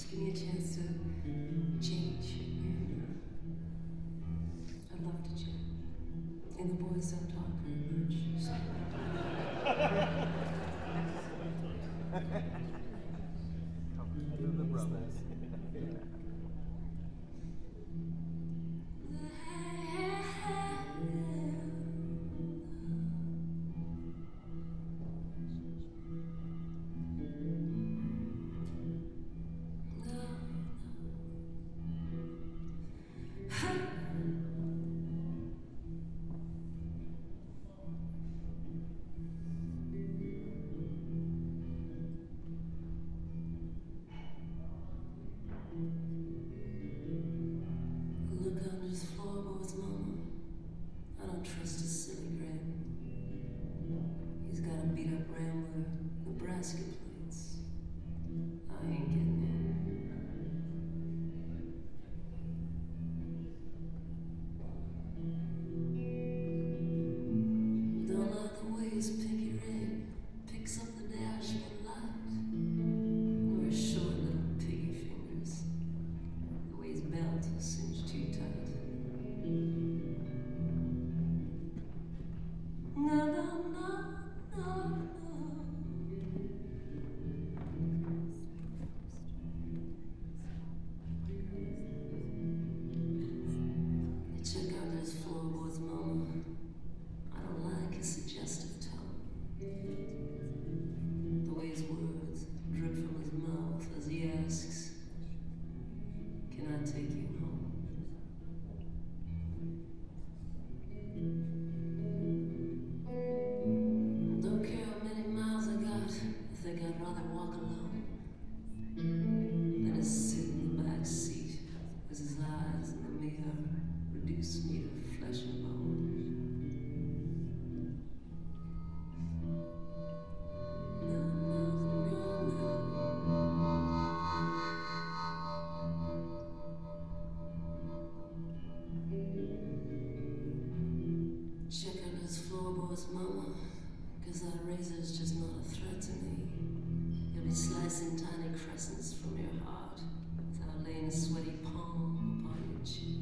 Just give me a chance to change. I'd love to chat. And the boys don't talk very much, so. The brothers. Look under his floorboards, Mama. I don't trust his silly grin. He's got a beat up Rambler, Nebraska plates. I ain't getting in. Don't like the way his pinky ring picks up the dashboard light. Or his short little piggy fingers. The way his belt is cinched too tight. No, no, no, no, no. Check out those floorboards, Mama. I don't like his suggestive tone. The way his words drip from his mouth as he asks, "Can I take you home?" Don't care how many miles I got, I think I'd rather walk alone than to sit in the back seat as his eyes in the mirror reduce me to flesh and bone. No, no, no, no. Check out those floorboards, Mama, 'cause that razor's just not a threat to me. You'll be slicing tiny crescents from your heart without laying a sweaty palm upon your cheek.